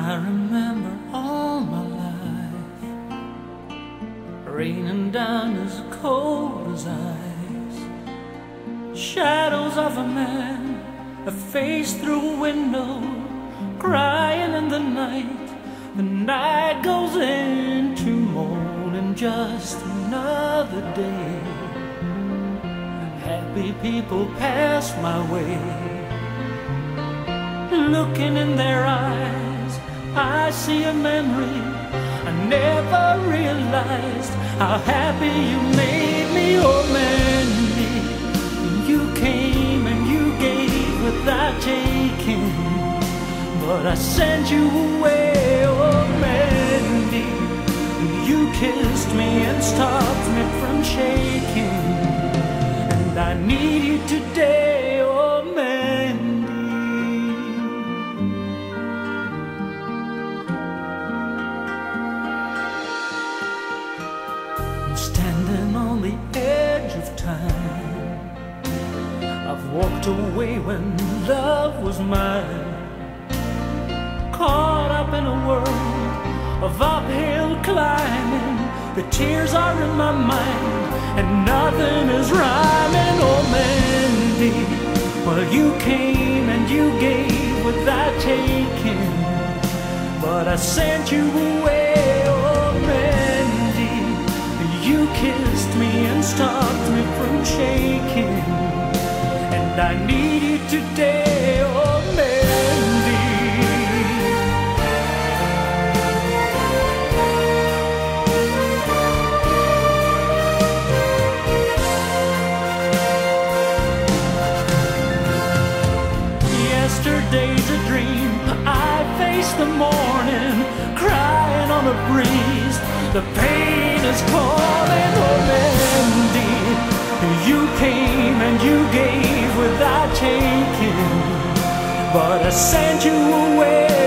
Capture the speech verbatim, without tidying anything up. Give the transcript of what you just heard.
I remember all my life raining down as cold as ice. Shadows of a man, a face through a window, crying in the night. The night goes into morning, just another day. Happy people pass my way. Looking in their eyes, I see a memory. I never realized how happy you made me, oh Mandy. You came and you gave without taking, but I sent you away, oh Mandy. You kissed me and stopped me from shaking, and I need you today, oh Mandy. Standing on the edge of time, I've walked away when love was mine. Caught up in a world of uphill climbing, the tears are in my mind and nothing is rhyming, oh Mandy. Well, you came and you gave without taking, but I sent you away, oh Mandy. You kissed me and stopped me from shaking, and I need you today, oh Mandy. Yesterday's a dream, I face the morning, crying on a breeze. The pain is calling, oh Mandy. You came and you gave without taking, but I sent you away,